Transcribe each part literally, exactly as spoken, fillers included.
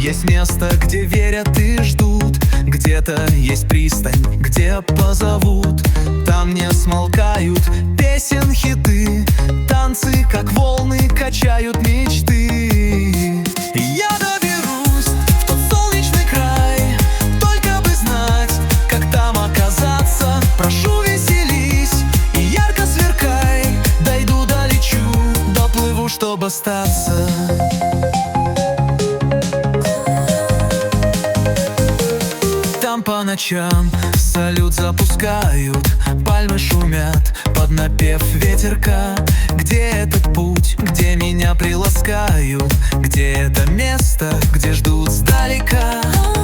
есть место, где верят и ждут. Где-то есть пристань, где позовут. Там не смолкают песен хиты. Танцы, как волны, качают мечты. Я доберусь в тот солнечный край, только бы знать, как там оказаться. Прошу, веселись и ярко сверкай. Дойду, долечу, доплыву, чтобы остаться. Там по ночам салют запускают, пальмы шумят под напев ветерка. Где этот путь, где меня приласкают? Где это место, где ждут сдалека?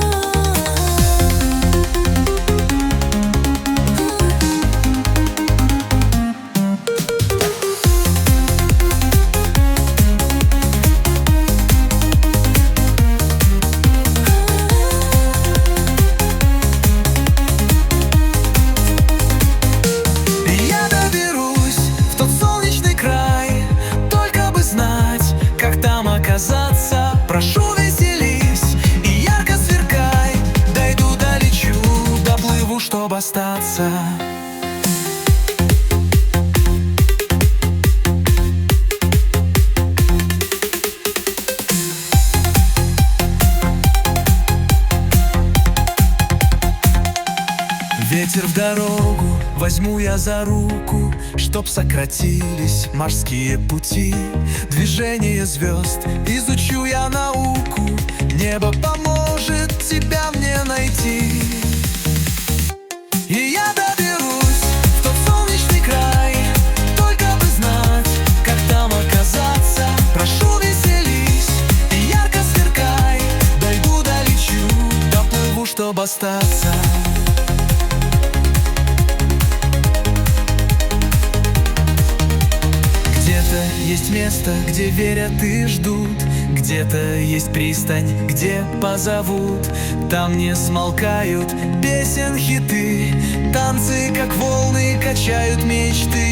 Прошу, веселись и ярко сверкай. Дойду, долечу, доплыву, чтобы остаться. Ветер в дорогу, возьму я за руку, чтоб сократились морские пути. Движение звезд изучу я науку. Небо поможет тебя мне найти. И я доберусь в тот солнечный край, только бы знать, как там оказаться. Прошу, веселись и ярко сверкай. Дойду, долечу, доплыву, чтоб остаться. Где-то есть место, где верят и ждут. Где-то есть пристань, где позовут. Там не смолкают песен хиты. Танцы, как волны, качают мечты.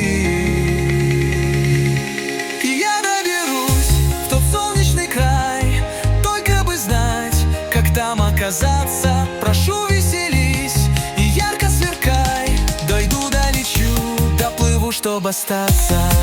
И я доберусь в тот солнечный край, только бы знать, как там оказаться. Прошу, веселись и ярко сверкай. Дойду, долечу, доплыву, чтобы остаться.